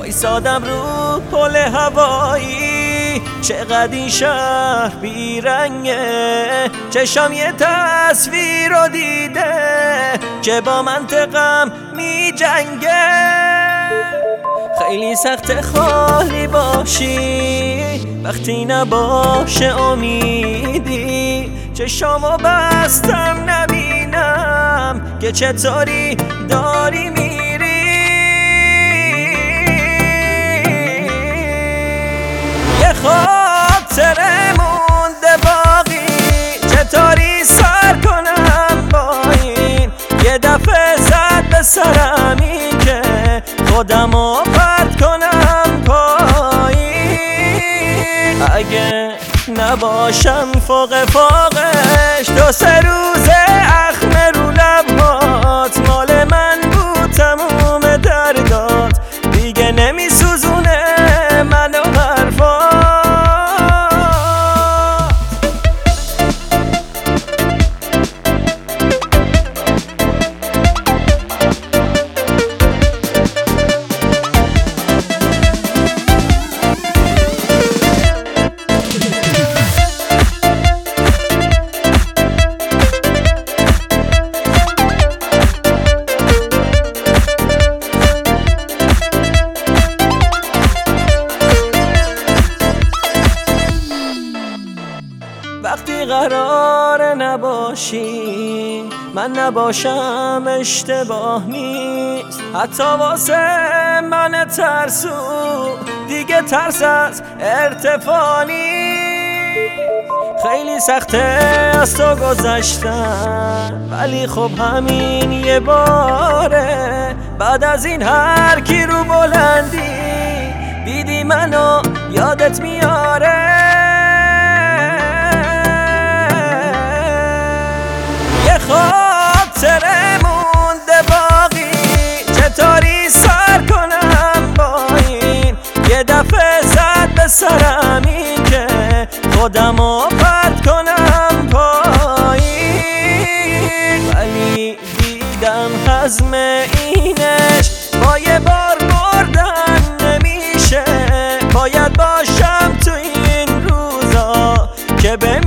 وایسادم رو پل هوایی. چقدر این شهر بیرنگه، چشام یه تصویر رو دیده که با منطقم می جنگه. خیلی سخت خالی باشی وقتی نباشه امیدی. چشامو بستم نبینم که چطوری داری میری. یه خاطره مونده باقی، چطوری سر کنم با این. یه دفعه زد به سرم این که خودمو پرت کنم پایین. اگه نباشم فوق فوقش، 2-3 روزه اخم رو لبات مال من بود تموم دردات. دیگه نمیسوزونه منو حرفات. وقتی قرار نباشی من نباشم اشتباه نیست. حتی واسه من ترسو دیگه ترس از ارتفاع نیست. خیلی سخته از تو گذشتم ولی خب همین یه باره. بعد از این هر کی رو بلندی دیدی منو یادت میاره. خاطره مونده باقی، چطوری سر کنم با این. یه دفعه زد به سرم این که خودمو پرت کنم پایین. ولی دیدم حزم اینش با یه بار بردن نمیشه. باید باشم تو این روزا که